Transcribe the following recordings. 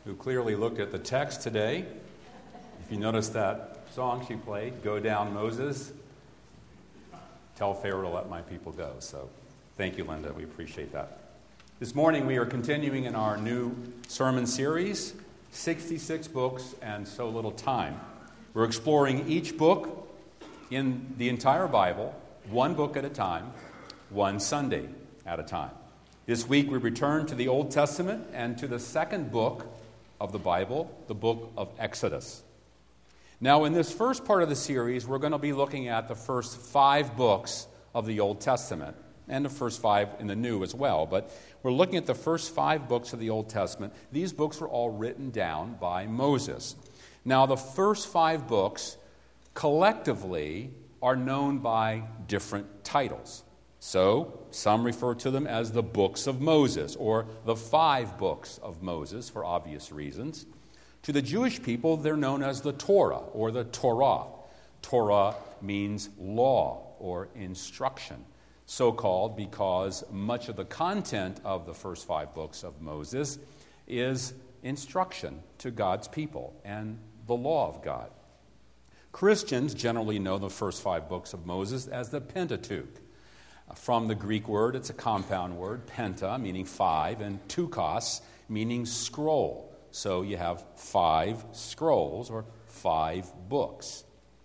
who clearly looked at the text today. If you notice that song she played, Go Down Moses, tell Pharaoh to let my people go. So thank you, Linda. We appreciate that. This morning we are continuing in our new sermon series, 66 Books and So Little Time. We're exploring each book in the entire Bible, one book at a time, one Sunday at a time. This week we return to the Old Testament and to the second book of the Bible, the book of Exodus. Now, in this first part of the series, we're going to be looking at the first 5 books of the Old Testament, and the first 5 in the New as well. But we're looking at the first 5 books of the Old Testament. These books were all written down by Moses. Now, the first 5 books collectively are known by different titles. So, some refer to them as the books of Moses, or the 5 books of Moses, for obvious reasons. To the Jewish people, they're known as the Torah, or the Torah. Torah means law, or instruction. So called because much of the content of the first 5 books of Moses is instruction to God's people and the law of God. Christians generally know the first 5 books of Moses as the Pentateuch. From the Greek word, it's a compound word, penta, meaning 5, and tukos, meaning scroll. So you have 5 scrolls, or 5 books.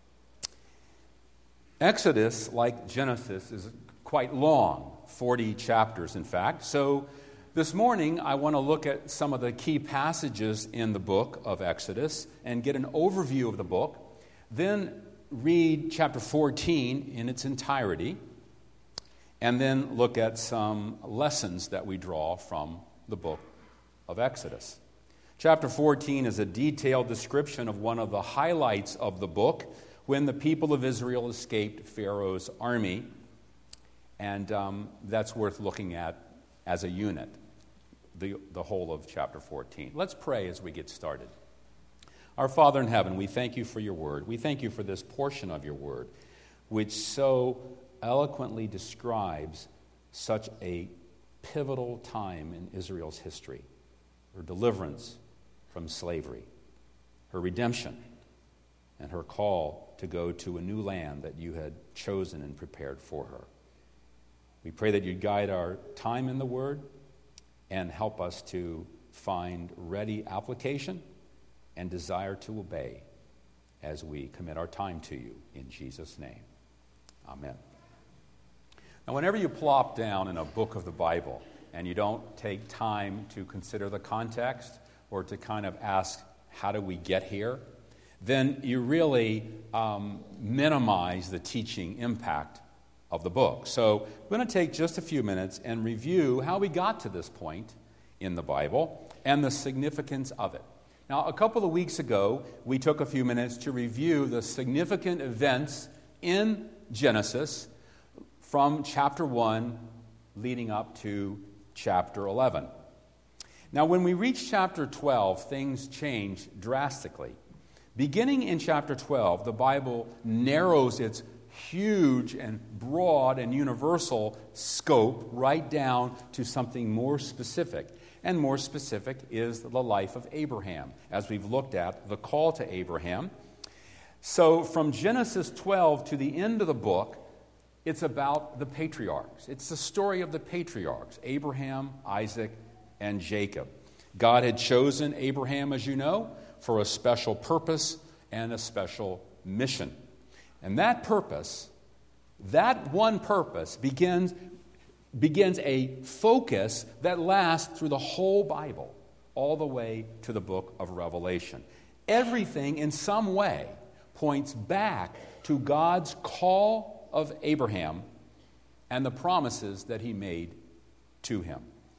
Exodus, like Genesis, is quite long, 40 chapters in fact. So this morning I want to look at some of the key passages in the book of Exodus and get an overview of the book, then read chapter 14 in its entirety, and then look at some lessons that we draw from the book of Exodus. Chapter 14 is a detailed description of one of the highlights of the book, when the people of Israel escaped Pharaoh's army. And that's worth looking at as a unit, the whole of chapter 14. Let's pray as we get started. Our Father in heaven, we thank you for your word. We thank you for this portion of your word, which so eloquently describes such a pivotal time in Israel's history, her deliverance from slavery, her redemption, and her call to go to a new land that you had chosen and prepared for her. We pray that you'd guide our time in the Word and help us to find ready application and desire to obey as we commit our time to you. In Jesus' name, amen. Now, whenever you plop down in a book of the Bible and you don't take time to consider the context or to kind of ask, how do we get here? Then you really minimize the teaching impact of the book. So we're going to take just a few minutes and review how we got to this point in the Bible and the significance of it. Now, a couple of weeks ago, we took a few minutes to review the significant events in Genesis from chapter 1 leading up to chapter 11. Now, when we reach chapter 12, things change drastically. Beginning in chapter 12, the Bible narrows its huge and broad and universal scope right down to something more specific. And more specific is the life of Abraham, as we've looked at the call to Abraham. So from Genesis 12 to the end of the book, it's about the patriarchs. It's the story of the patriarchs, Abraham, Isaac, and Jacob. God had chosen Abraham, as you know, for a special purpose and a special mission. And that purpose, that one purpose, begins a focus that lasts through the whole Bible, all the way to the book of Revelation. Everything, in some way, points back to God's call of Abraham and the promises that he made to him.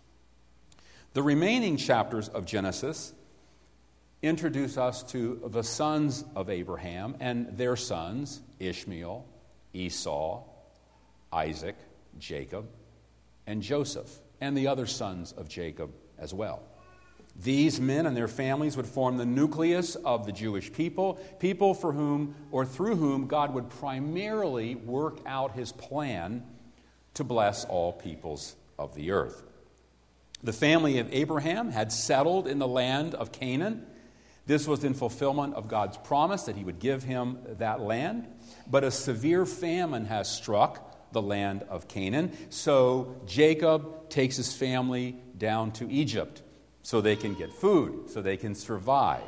The remaining chapters of Genesis introduce us to the sons of Abraham and their sons, Ishmael, Esau, Isaac, Jacob, and Joseph, and the other sons of Jacob as well. These men and their families would form the nucleus of the Jewish people, people for whom or through whom God would primarily work out his plan to bless all peoples of the earth. The family of Abraham had settled in the land of Canaan. This was in fulfillment of God's promise that he would give him that land. But a severe famine has struck the land of Canaan. So Jacob takes his family down to Egypt so they can get food, so they can survive.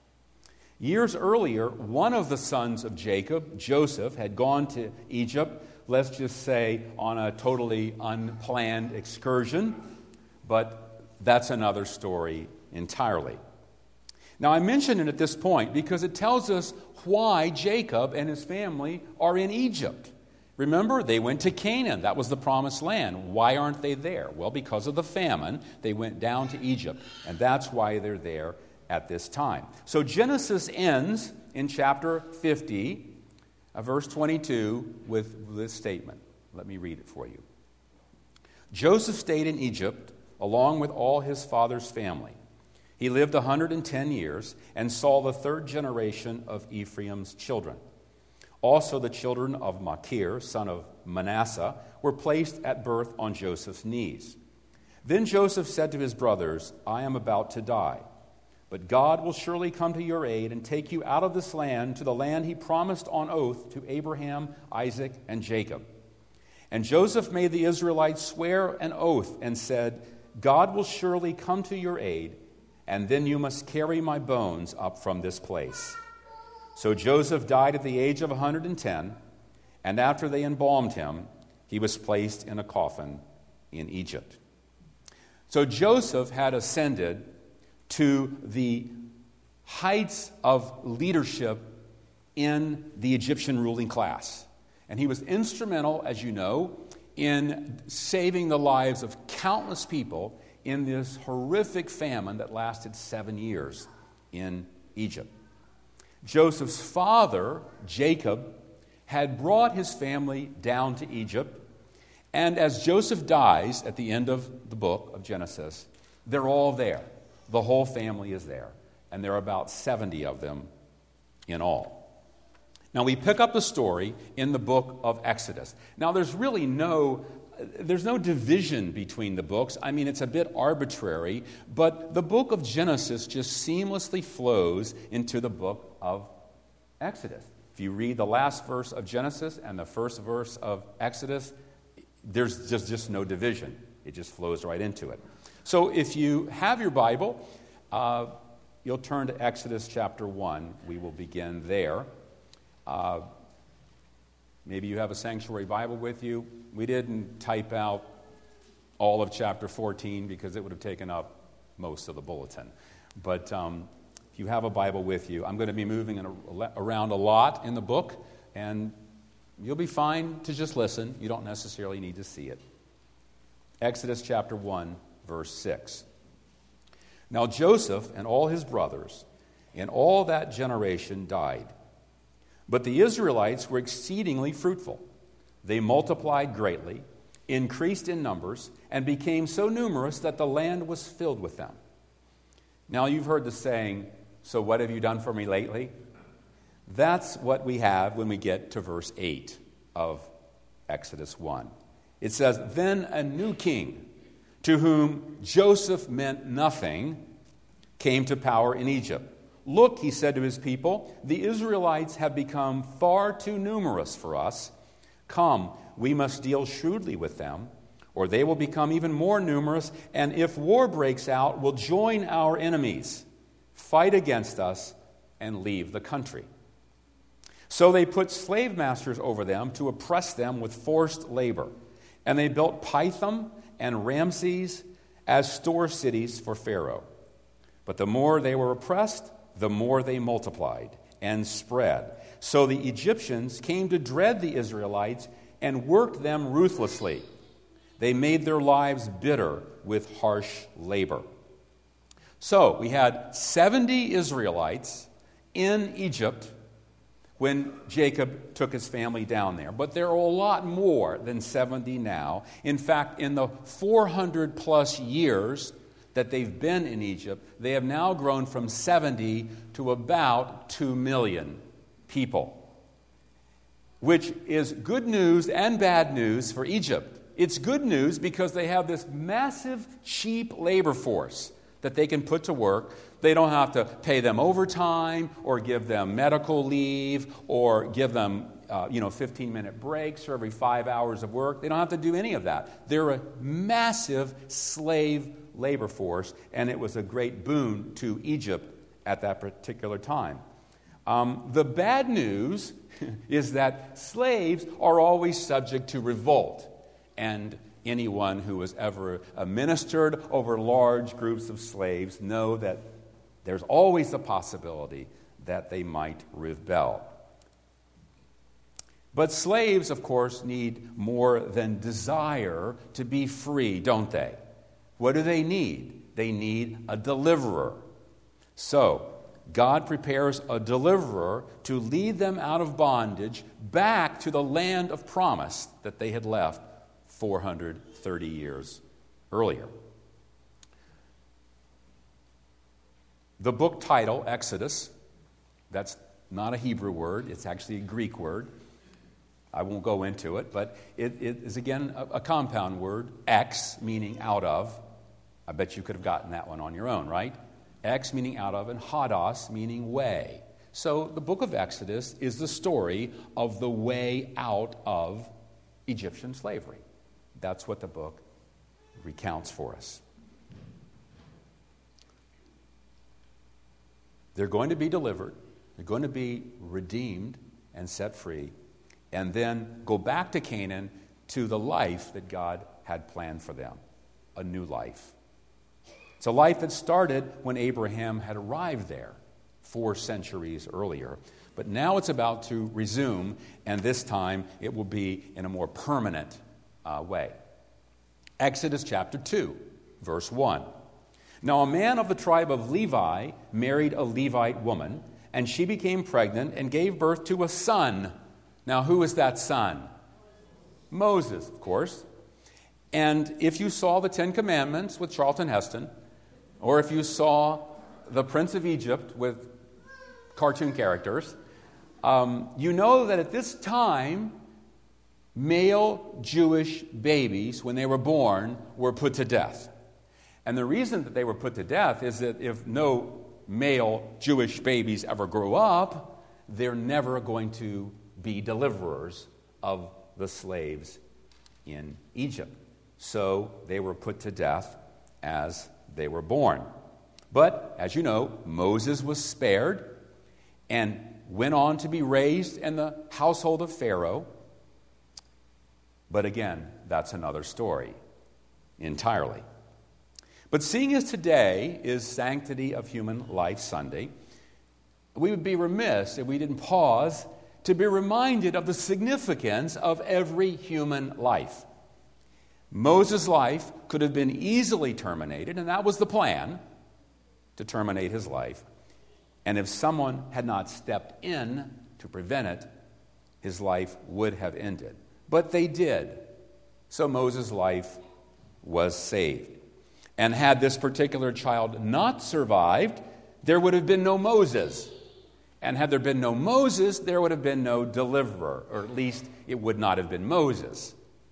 Years earlier, one of the sons of Jacob, Joseph, had gone to Egypt, let's just say on a totally unplanned excursion, but that's another story entirely. Now, I mention it at this point because it tells us why Jacob and his family are in Egypt. Remember, they went to Canaan. That was the promised land. Why aren't they there? Well, because of the famine, they went down to Egypt, and that's why they're there at this time. So Genesis ends in chapter 50, verse 22, with this statement. Let me read it for you. Joseph stayed in Egypt along with all his father's family. He lived 110 years and saw the third generation of Ephraim's children. Also the children of Machir, son of Manasseh, were placed at birth on Joseph's knees. Then Joseph said to his brothers, I am about to die, but God will surely come to your aid and take you out of this land to the land he promised on oath to Abraham, Isaac, and Jacob. And Joseph made the Israelites swear an oath and said, God will surely come to your aid, and then you must carry my bones up from this place. So Joseph died at the age of 110, and after they embalmed him, he was placed in a coffin in Egypt. So Joseph had ascended to the heights of leadership in the Egyptian ruling class. And he was instrumental, as you know, in saving the lives of countless people in this horrific famine that lasted 7 years in Egypt. Joseph's father, Jacob, had brought his family down to Egypt, and as Joseph dies at the end of the book of Genesis, they're all there. The whole family is there, and there are about 70 of them in all. Now, we pick up the story in the book of Exodus. Now, there's no division between the books. I mean, it's a bit arbitrary, but the book of Genesis just seamlessly flows into the book of Exodus. If you read the last verse of Genesis and the first verse of Exodus, there's just no division. It just flows right into it. So if you have your Bible, you'll turn to Exodus chapter 1. We will begin there. Maybe you have a Sanctuary Bible with you. We didn't type out all of chapter 14 because it would have taken up most of the bulletin. But if you have a Bible with you, I'm going to be moving around a lot in the book, and you'll be fine to just listen. You don't necessarily need to see it. Exodus chapter 1, verse 6. Now Joseph and all his brothers and all that generation died. But the Israelites were exceedingly fruitful. They multiplied greatly, increased in numbers, and became so numerous that the land was filled with them. Now you've heard the saying, so what have you done for me lately? That's what we have when we get to verse 8 of Exodus 1. It says, Then a new king, to whom Joseph meant nothing, came to power in Egypt. Look, he said to his people, the Israelites have become far too numerous for us. Come, we must deal shrewdly with them, or they will become even more numerous, and if war breaks out, will join our enemies, fight against us, and leave the country. So they put slave masters over them to oppress them with forced labor, and they built Pithom and Ramses as store cities for Pharaoh. But the more they were oppressed, the more they multiplied and spread. So the Egyptians came to dread the Israelites and worked them ruthlessly. They made their lives bitter with harsh labor. So we had 70 Israelites in Egypt when Jacob took his family down there. But there are a lot more than 70 now. In fact, in the 400 plus years that they've been in Egypt, they have now grown from 70 to about 2 million people, which is good news and bad news for Egypt, It's good news because they have this massive, cheap labor force that they can put to work. They don't have to pay them overtime or give them medical leave or give them 15-minute breaks for every 5 hours of work. They don't have to do any of that. They're a massive slave labor force, and it was a great boon to Egypt at that particular time. The bad news is that slaves are always subject to revolt, and anyone who has ever ministered over large groups of slaves know that there's always the possibility that they might rebel. But slaves, of course, need more than desire to be free, don't they? What do they need? They need a deliverer. So, God prepares a deliverer to lead them out of bondage back to the land of promise that they had left 430 years earlier. The book title, Exodus, that's not a Hebrew word, it's actually a Greek word. I won't go into it, but it is again a compound word, ex meaning out of. I bet you could have gotten that one on your own, right? Ex meaning out of, and hodos meaning way. So the book of Exodus is the story of the way out of Egyptian slavery. That's what the book recounts for us. They're going to be delivered, they're going to be redeemed and set free, and then go back to Canaan to the life that God had planned for them, a new life. It's a life that started when Abraham had arrived there 4 centuries earlier. But now it's about to resume, and this time it will be in a more permanent way. Exodus chapter 2, verse 1. Now a man of the tribe of Levi married a Levite woman, and she became pregnant and gave birth to a son. Now who is that son? Moses, of course. And if you saw the 10 Commandments with Charlton Heston, or if you saw The Prince of Egypt with cartoon characters, you know that at this time, male Jewish babies, when they were born, were put to death. And the reason that they were put to death is that if no male Jewish babies ever grow up, they're never going to be deliverers of the slaves in Egypt. So they were put to death as they were born. But, as you know, Moses was spared and went on to be raised in the household of Pharaoh. But again, that's another story entirely. But seeing as today is Sanctity of Human Life Sunday, we would be remiss if we didn't pause to be reminded of the significance of every human life. Moses' life could have been easily terminated, and that was the plan, to terminate his life. And if someone had not stepped in to prevent it, his life would have ended. But they did. So Moses' life was saved. And had this particular child not survived, there would have been no Moses. And had there been no Moses, there would have been no deliverer, or at least it would not have been Moses.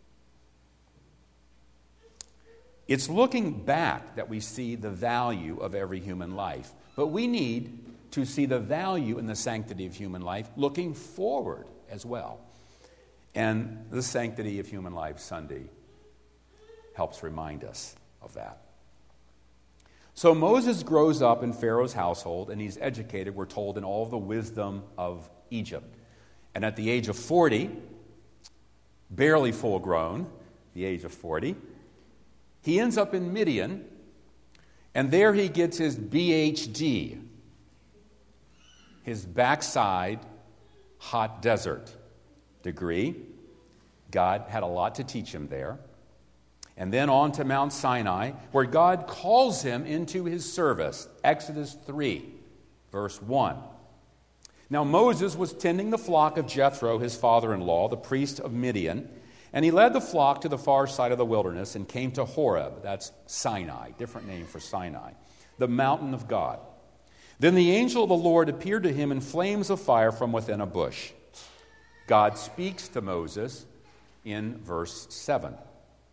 It's looking back that we see the value of every human life. But we need to see the value in the sanctity of human life looking forward as well. And the Sanctity of Human Life Sunday helps remind us of that. So Moses grows up in Pharaoh's household, and he's educated, we're told, in all of the wisdom of Egypt. And at the age of 40, barely full grown, the age of 40, he ends up in Midian, and there he gets his BHD, his backside hot desert degree. God had a lot to teach him there. And then on to Mount Sinai, where God calls him into his service. Exodus 3, verse 1. Now Moses was tending the flock of Jethro, his father-in-law, the priest of Midian, and he led the flock to the far side of the wilderness and came to Horeb, that's Sinai, different name for Sinai, the mountain of God. Then the angel of the Lord appeared to him in flames of fire from within a bush. God speaks to Moses in verse 7.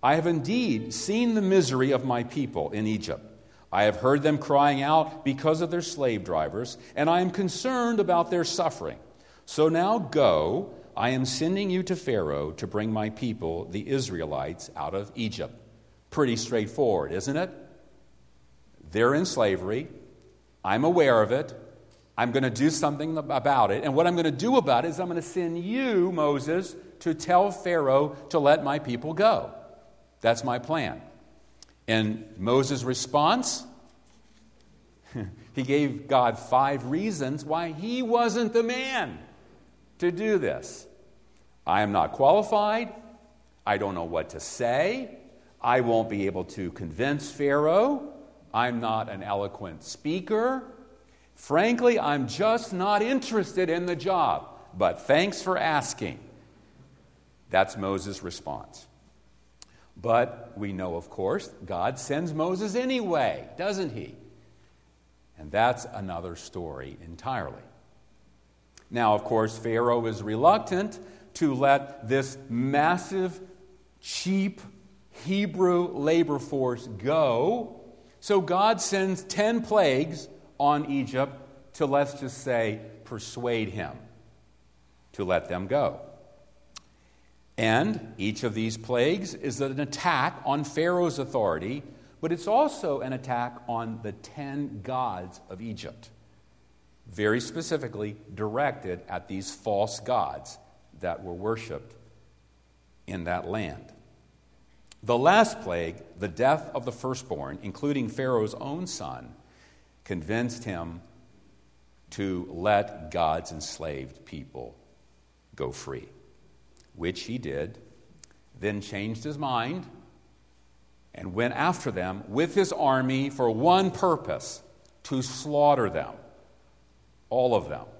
I have indeed seen the misery of my people in Egypt. I have heard them crying out because of their slave drivers, and I am concerned about their suffering. So now go, I am sending you to Pharaoh to bring my people, the Israelites, out of Egypt. Pretty straightforward, isn't it? They're in slavery. I'm aware of it. I'm going to do something about it. And what I'm going to do about it is I'm going to send you, Moses, to tell Pharaoh to let my people go. That's my plan. And Moses' response? He gave God 5 reasons why he wasn't the man to do this. I am not qualified. I don't know what to say. I won't be able to convince Pharaoh. I'm not an eloquent speaker. Frankly, I'm just not interested in the job. But thanks for asking. That's Moses' response. But we know, of course, God sends Moses anyway, doesn't he? And that's another story entirely. Now, of course, Pharaoh is reluctant to let this massive, cheap Hebrew labor force go. So God sends 10 plagues on Egypt to, let's just say, persuade him to let them go. And each of these plagues is an attack on Pharaoh's authority, but it's also an attack on the 10 gods of Egypt, very specifically directed at these false gods that were worshipped in that land. The last plague, the death of the firstborn, including Pharaoh's own son, convinced him to let God's enslaved people go free, which he did, then changed his mind and went after them with his army for one purpose: to slaughter them, all of them.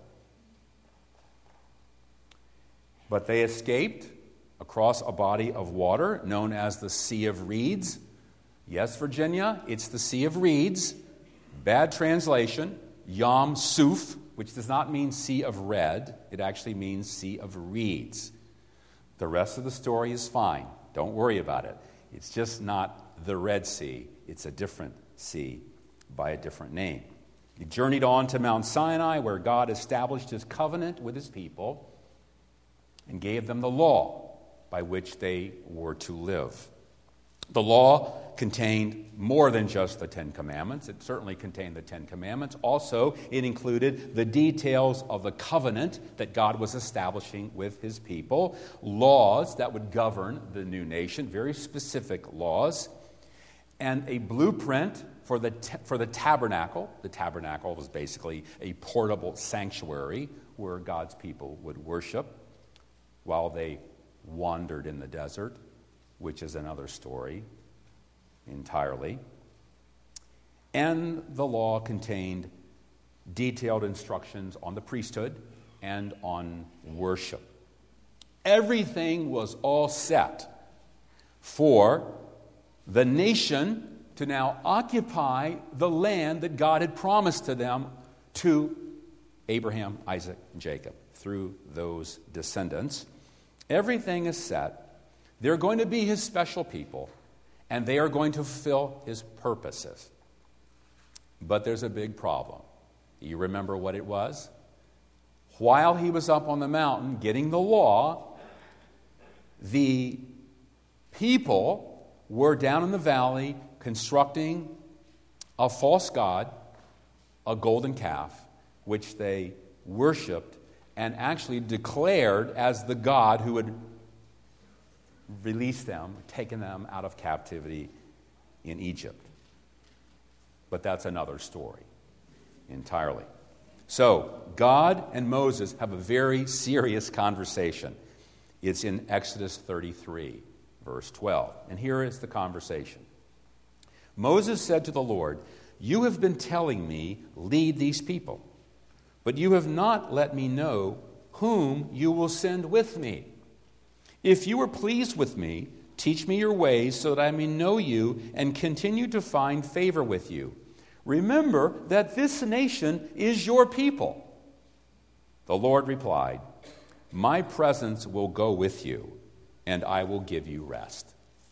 But they escaped across a body of water known as the Sea of Reeds. Yes, Virginia, it's the Sea of Reeds. Bad translation, Yam Suf, which does not mean Sea of Red. It actually means Sea of Reeds. The rest of the story is fine. Don't worry about it. It's just not the Red Sea. It's a different sea by a different name. He journeyed on to Mount Sinai, where God established his covenant with his people and gave them the law by which they were to live. The law contained more than just the 10 Commandments. It certainly contained the 10 Commandments. Also, it included the details of the covenant that God was establishing with his people, laws that would govern the new nation, very specific laws, and a blueprint for the tabernacle. The tabernacle was basically a portable sanctuary where God's people would worship while they wandered in the desert, which is another story entirely. And the law contained detailed instructions on the priesthood and on worship. Everything was all set for the nation to now occupy the land that God had promised to them, to Abraham, Isaac, and Jacob, through those descendants. Everything is set. They're going to be his special people, and they are going to fulfill his purposes. But there's a big problem. You remember what it was? While he was up on the mountain getting the law, the people were down in the valley constructing a false god, a golden calf, which they worshipped and actually declared as the God who had released them, taken them out of captivity in Egypt. But that's another story entirely. So, God and Moses have a very serious conversation. It's in Exodus 33, verse 12. And here is the conversation. Moses said to the Lord, "You have been telling me, lead these people, but you have not let me know whom you will send with me. If you are pleased with me, teach me your ways so that I may know you and continue to find favor with you. Remember that this nation is your people." The Lord replied, "My presence will go with you, and I will give you rest."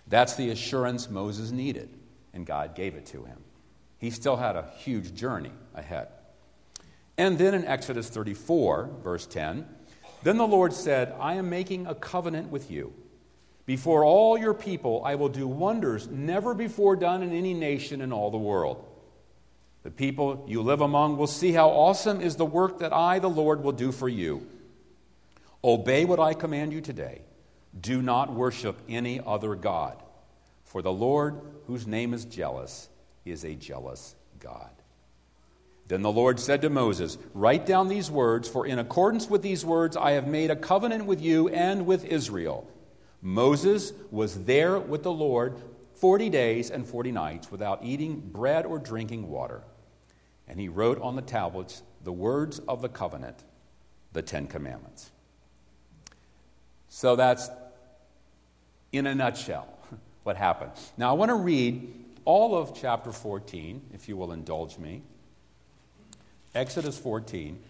That's the assurance Moses needed, and God gave it to him. He still had a huge journey ahead. And then in Exodus 34, verse 10, then the Lord said, I am making a covenant with you. Before all your people I will do wonders never before done in any nation in all the world. The people you live among will see how awesome is the work that I, the Lord, will do for you. Obey what I command you today. Do not worship any other god, for the Lord, whose name is jealous, is a jealous God. Then the Lord said to Moses, write down these words, for in accordance with these words I have made a covenant with you and with Israel. Moses was there with the Lord 40 days and 40 nights without eating bread or drinking water. And he wrote on the tablets the words of the covenant, the 10 Commandments. So that's, in a nutshell, what happened. Now I want to read all of chapter 14, if you will indulge me. Exodus 14,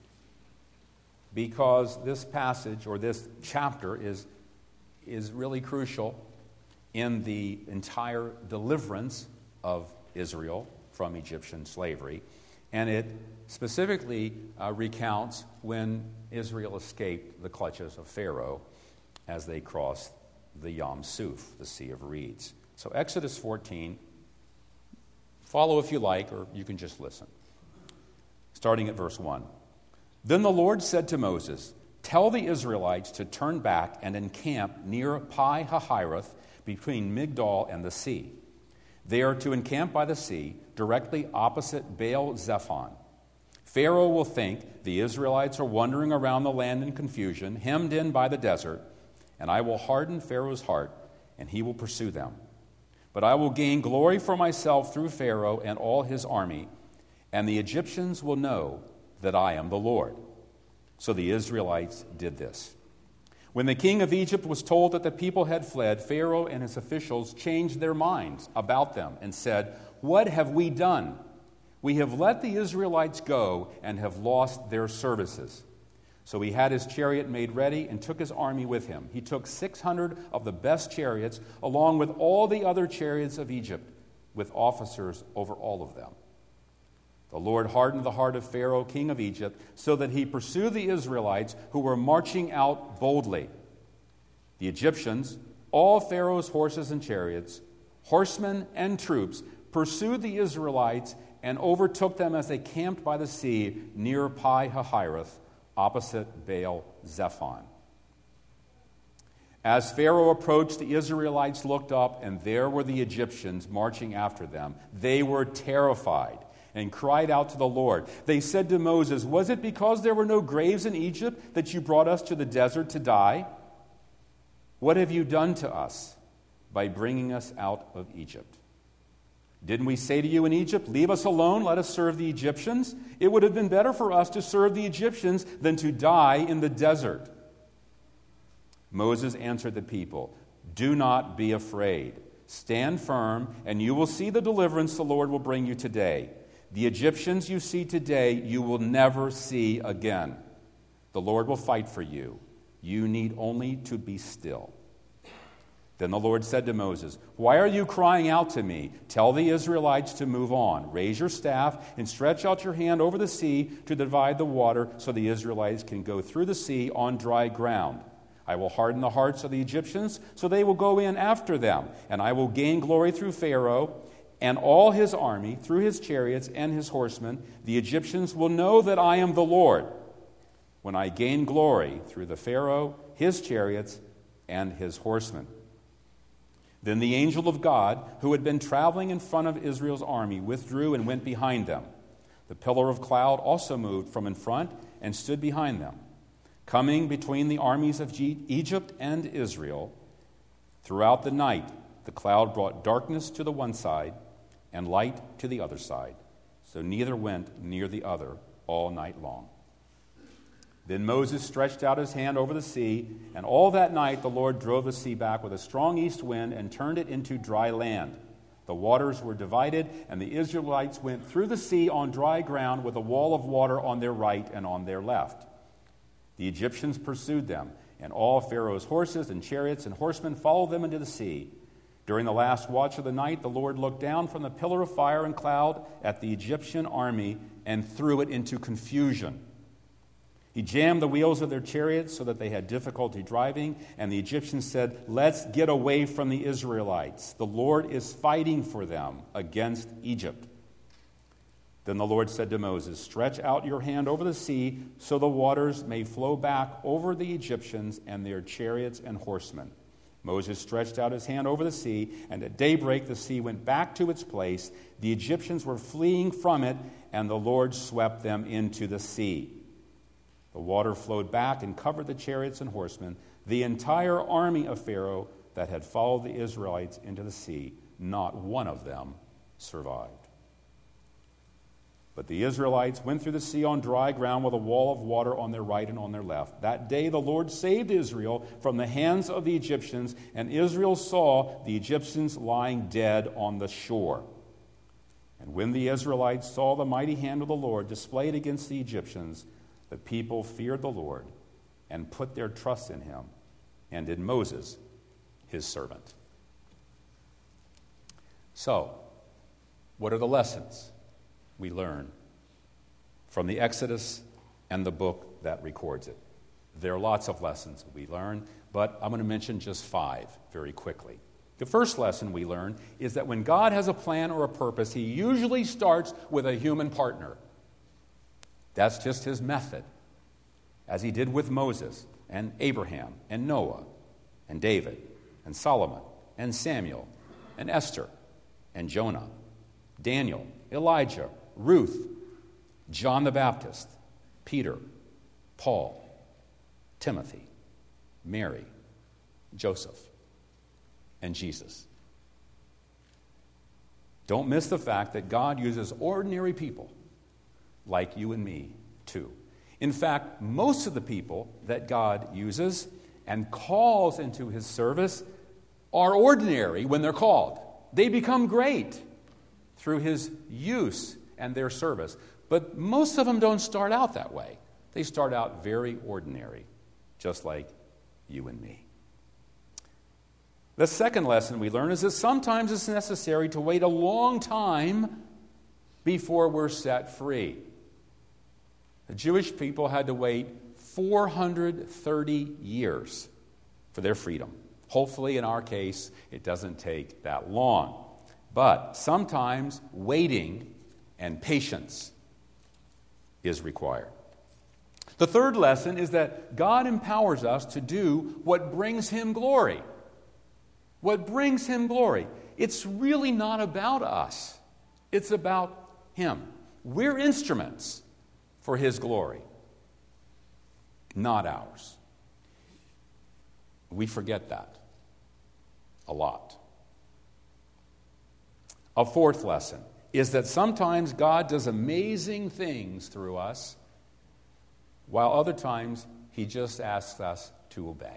because this passage or this chapter is really crucial in the entire deliverance of Israel from Egyptian slavery. And it specifically recounts when Israel escaped the clutches of Pharaoh as they crossed the Yam Suf, the Sea of Reeds. So Exodus 14, follow if you like, or you can just listen. Starting at verse 1. Then the Lord said to Moses, tell the Israelites to turn back and encamp near Pi-hahiroth between Migdol and the sea. They are to encamp by the sea, directly opposite Baal-zephon. Pharaoh will think the Israelites are wandering around the land in confusion, hemmed in by the desert, and I will harden Pharaoh's heart, and he will pursue them. But I will gain glory for myself through Pharaoh and all his army, and the Egyptians will know that I am the Lord. So the Israelites did this. When the king of Egypt was told that the people had fled, Pharaoh and his officials changed their minds about them and said, what have we done? We have let the Israelites go and have lost their services. So he had his chariot made ready and took his army with him. He took 600 of the best chariots, along with all the other chariots of Egypt, with officers over all of them. The Lord hardened the heart of Pharaoh, king of Egypt, so that he pursued the Israelites who were marching out boldly. The Egyptians, all Pharaoh's horses and chariots, horsemen and troops, pursued the Israelites and overtook them as they camped by the sea near Pi-hahiroth, opposite Baal-zephon. As Pharaoh approached, the Israelites looked up, and there were the Egyptians marching after them. They were terrified and cried out to the Lord. They said to Moses, was it because there were no graves in Egypt that you brought us to the desert to die? What have you done to us by bringing us out of Egypt? Didn't we say to you in Egypt, leave us alone, let us serve the Egyptians? It would have been better for us to serve the Egyptians than to die in the desert. Moses answered the people, do not be afraid. Stand firm, and you will see the deliverance the Lord will bring you today. The Egyptians you see today, you will never see again. The Lord will fight for you. You need only to be still. Then the Lord said to Moses, why are you crying out to me? Tell the Israelites to move on. Raise your staff and stretch out your hand over the sea to divide the water so the Israelites can go through the sea on dry ground. I will harden the hearts of the Egyptians so they will go in after them, and I will gain glory through Pharaoh and all his army, through his chariots and his horsemen. The Egyptians will know that I am the Lord when I gain glory through the Pharaoh, his chariots, and his horsemen. Then the angel of God, who had been traveling in front of Israel's army, withdrew and went behind them. The pillar of cloud also moved from in front and stood behind them. Coming between the armies of Egypt and Israel, throughout the night, the cloud brought darkness to the one side and light to the other side, so neither went near the other all night long. Then Moses stretched out his hand over the sea, and all that night the Lord drove the sea back with a strong east wind and turned it into dry land. The waters were divided, and the Israelites went through the sea on dry ground with a wall of water on their right and on their left. The Egyptians pursued them, and all Pharaoh's horses and chariots and horsemen followed them into the sea. During the last watch of the night, the Lord looked down from the pillar of fire and cloud at the Egyptian army and threw it into confusion. He jammed the wheels of their chariots so that they had difficulty driving, and the Egyptians said, "Let's get away from the Israelites. The Lord is fighting for them against Egypt." Then the Lord said to Moses, "Stretch out your hand over the sea so the waters may flow back over the Egyptians and their chariots and horsemen." Moses stretched out his hand over the sea, and at daybreak the sea went back to its place. The Egyptians were fleeing from it, and the Lord swept them into the sea. The water flowed back and covered the chariots and horsemen, the entire army of Pharaoh that had followed the Israelites into the sea. Not one of them survived. But the Israelites went through the sea on dry ground with a wall of water on their right and on their left. That day the Lord saved Israel from the hands of the Egyptians, and Israel saw the Egyptians lying dead on the shore. And when the Israelites saw the mighty hand of the Lord displayed against the Egyptians, the people feared the Lord and put their trust in him and in Moses, his servant. So, what are the lessons we learn from the Exodus and the book that records it? There are lots of lessons we learn, but I'm going to mention just 5 very quickly. The first lesson we learn is that when God has a plan or a purpose, he usually starts with a human partner. That's just his method, as he did with Moses and Abraham and Noah and David and Solomon and Samuel and Esther and Jonah, Daniel, Elijah, Ruth, John the Baptist, Peter, Paul, Timothy, Mary, Joseph, and Jesus. Don't miss the fact that God uses ordinary people like you and me too. In fact, most of the people that God uses and calls into his service are ordinary when they're called. They become great through his use and their service. But most of them don't start out that way. They start out very ordinary, just like you and me. The second lesson we learn is that sometimes it's necessary to wait a long time before we're set free. The Jewish people had to wait 430 years for their freedom. Hopefully, in our case, it doesn't take that long. But sometimes waiting and patience is required. The third lesson is that God empowers us to do what brings him glory. What brings him glory. It's really not about us. It's about him. We're instruments for his glory, not ours. We forget that a lot. A fourth lesson is that sometimes God does amazing things through us, while other times he just asks us to obey.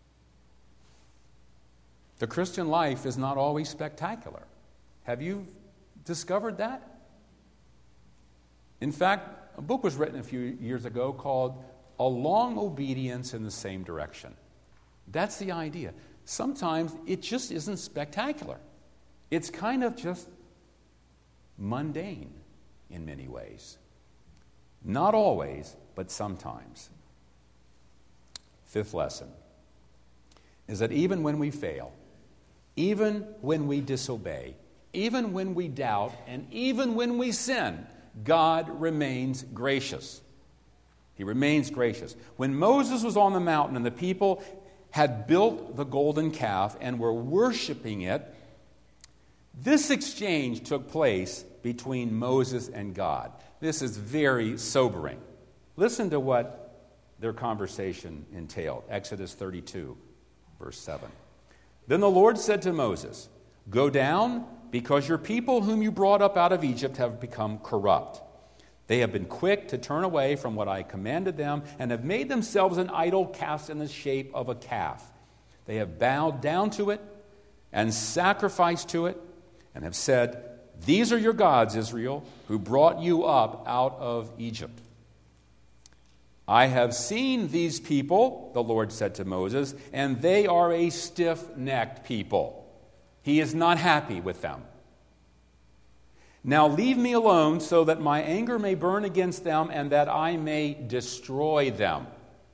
The Christian life is not always spectacular. Have you discovered that? In fact, a book was written a few years ago called A Long Obedience in the Same Direction. That's the idea. Sometimes it just isn't spectacular. It's kind of just mundane in many ways. Not always, but sometimes. Fifth lesson is that even when we fail, even when we disobey, even when we doubt, and even when we sin, God remains gracious. He remains gracious. When Moses was on the mountain and the people had built the golden calf and were worshiping it, this exchange took place between Moses and God. This is very sobering. Listen to what their conversation entailed. Exodus 32, verse 7. Then the Lord said to Moses, "Go down, because your people whom you brought up out of Egypt have become corrupt. They have been quick to turn away from what I commanded them and have made themselves an idol cast in the shape of a calf. They have bowed down to it and sacrificed to it and have said, 'These are your gods, Israel, who brought you up out of Egypt.' I have seen these people," the Lord said to Moses, "and they are a stiff-necked people." He is not happy with them. Now leave me alone so that my anger may burn against them and that I may destroy them.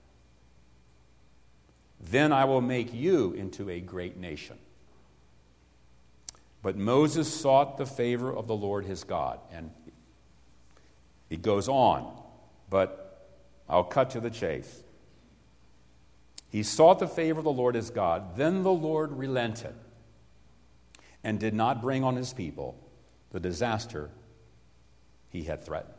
Then I will make you into a great nation. But Moses sought the favor of the Lord his God. And it goes on, but I'll cut to the chase. He sought the favor of the Lord his God. Then the Lord relented and did not bring on his people the disaster he had threatened.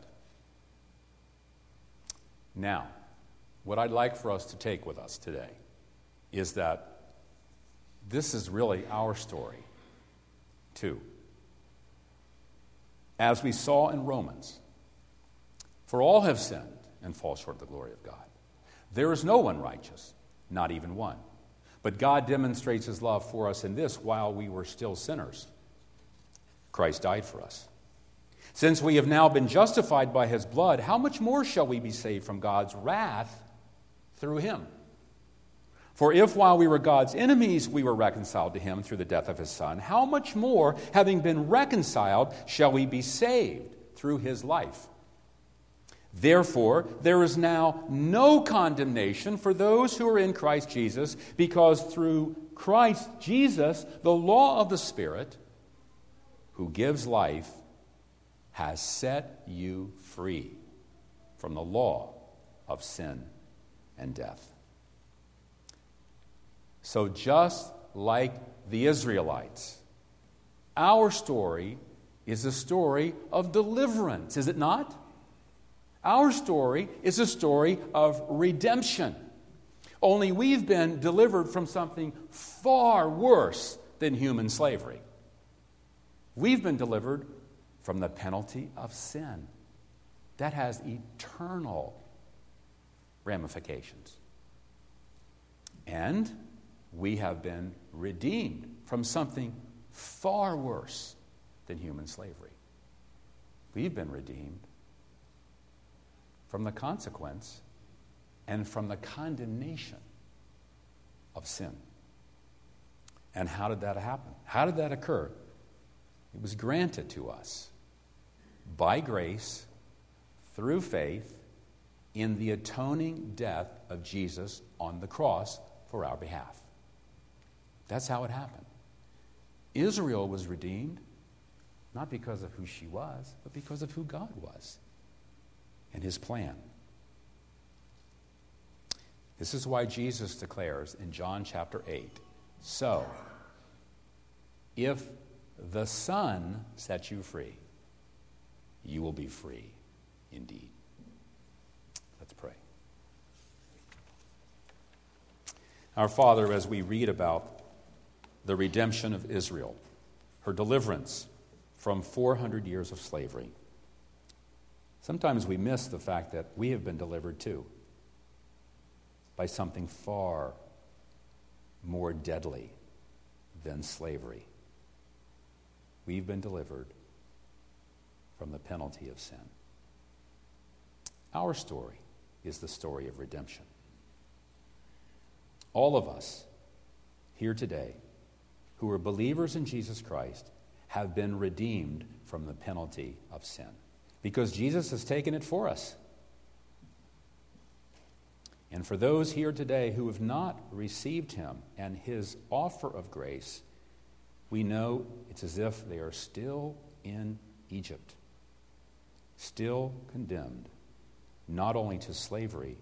Now, what I'd like for us to take with us today is that this is really our story, too. As we saw in Romans, for all have sinned and fall short of the glory of God. There is no one righteous, not even one. But God demonstrates his love for us in this: while we were still sinners, Christ died for us. Since we have now been justified by his blood, how much more shall we be saved from God's wrath through him? For if while we were God's enemies we were reconciled to him through the death of his Son, how much more, having been reconciled, shall we be saved through his life? Therefore, there is now no condemnation for those who are in Christ Jesus, because through Christ Jesus, the law of the Spirit, who gives life, has set you free from the law of sin and death. So just like the Israelites, our story is a story of deliverance, is it not? Our story is a story of redemption. Only we've been delivered from something far worse than human slavery. We've been delivered from the penalty of sin. That has eternal ramifications. And we have been redeemed from something far worse than human slavery. We've been redeemed from the consequence and from the condemnation of sin. And how did that happen? How did that occur? It was granted to us by grace through faith in the atoning death of Jesus on the cross for our behalf. That's how it happened. Israel was redeemed not because of who she was, but because of who God was and his plan. This is why Jesus declares in John chapter 8, so, if the Son sets you free, you will be free indeed. Let's pray. Our Father, as we read about the redemption of Israel, her deliverance from 400 years of slavery, sometimes we miss the fact that we have been delivered too by something far more deadly than slavery. We've been delivered from the penalty of sin. Our story is the story of redemption. All of us here today who are believers in Jesus Christ have been redeemed from the penalty of sin because Jesus has taken it for us. And for those here today who have not received him and his offer of grace, we know it's as if they are still in Egypt, still condemned not only to slavery,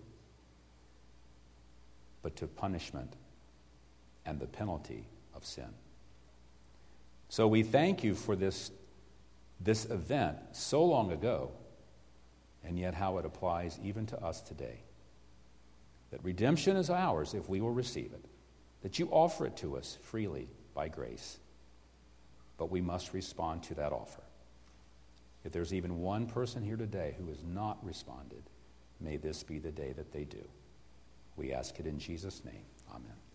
but to punishment and the penalty of sin. So we thank you for this event so long ago, and yet how it applies even to us today. That redemption is ours if we will receive it, that you offer it to us freely by grace, but we must respond to that offer. If there's even one person here today who has not responded, may this be the day that they do. We ask it in Jesus' name. Amen.